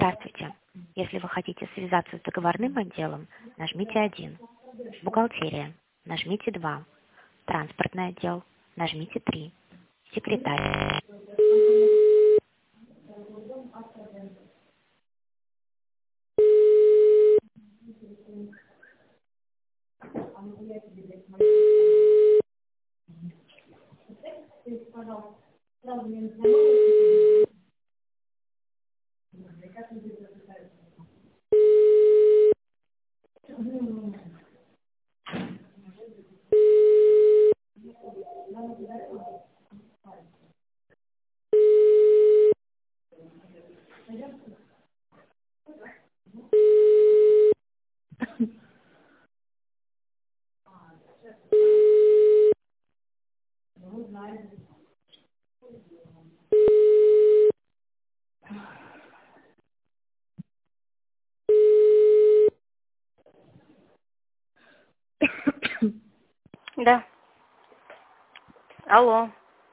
Здравствуйте. Если вы хотите связаться с договорным отделом, нажмите 1. Бухгалтерия. Нажмите 2. Транспортный отдел. Нажмите 3. Секретарь. Да. Алло.